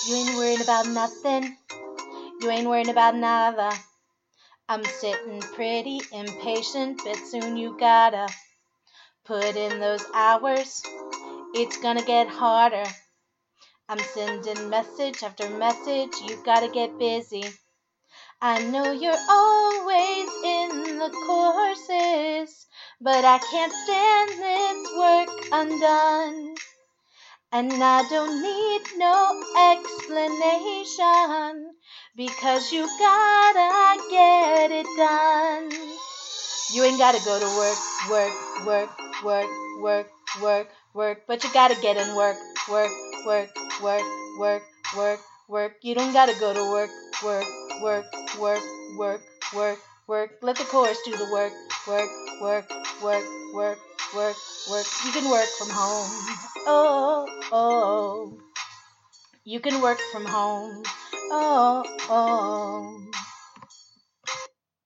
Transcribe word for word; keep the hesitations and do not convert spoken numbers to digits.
You ain't worried about nothing. You ain't worried about nada. I'm sitting pretty impatient, but soon you gotta put in those hours. It's gonna get harder. I'm sending message after message. You gotta get busy. I know you're always in the courses, but I can't stand this work undone. And I don't need no explanation, because you gotta get it done. You ain't gotta go to work, work, work, work, work, work, work, but you gotta get in work, work, work, work, work, work, work. You don't gotta go to work, work, work, work, work, work, work. Let the chorus do the work, work, work, work, work, work, work. You can work from home. Oh, oh. You can work from home. Oh, oh.